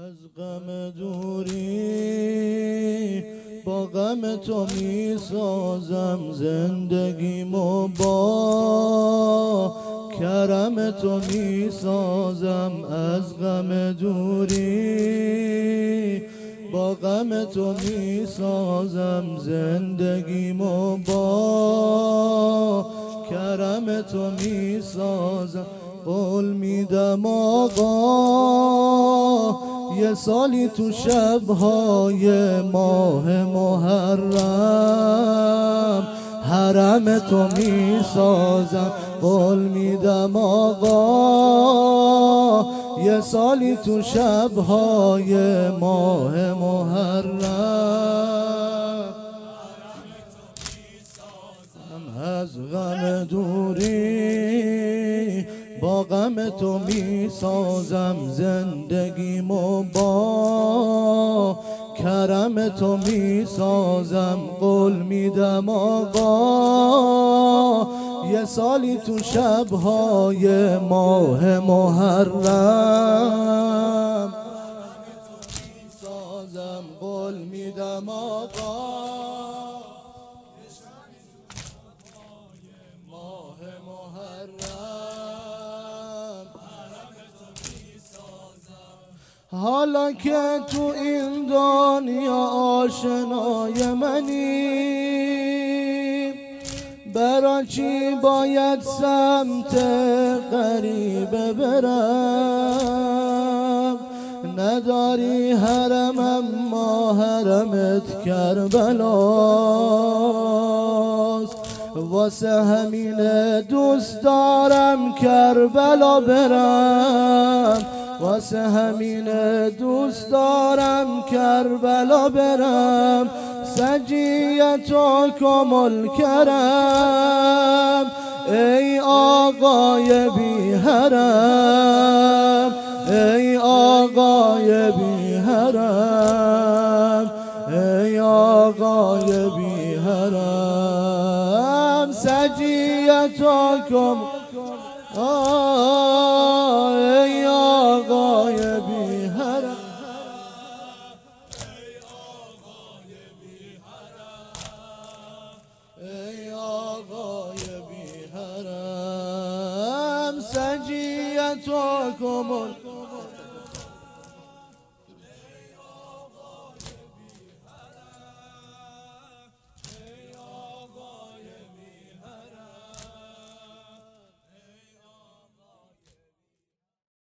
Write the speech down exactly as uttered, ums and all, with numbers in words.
از غم دوری با غم تو می سازم زندگیمو، با کرم تو می سازم. از غم دوری با غم تو می سازم زندگیمو، با کرم تو می سازم. قول میدم آقا یه سالی تو شبهای ماه محرم حرم تو می سازم. قول میدم آقا یه سالی تو شبهای ماه محرم از غم دوری با غم تو می سازم زندگیمو، با کرم تو می سازم. قول میدم آقا یه سالی تو شبهای ماه محرم سازم. قول میدم آقا ماه محرم حالا که تو این دنیا آشنای منی، برا چی باید سمت غریبه برم؟ نداری حرم اما حرمت کربلاست، واسه همین دوست دارم کربلا برم. واسه همین دوست دارم کربلا برم. سجیتکم الکرم ای آقای بی حرم، ای آقای بی حرم، ای آقای بی حرم. سجیتکم ای آقای بی حرم، ای آقای بی حرم. سجیتکم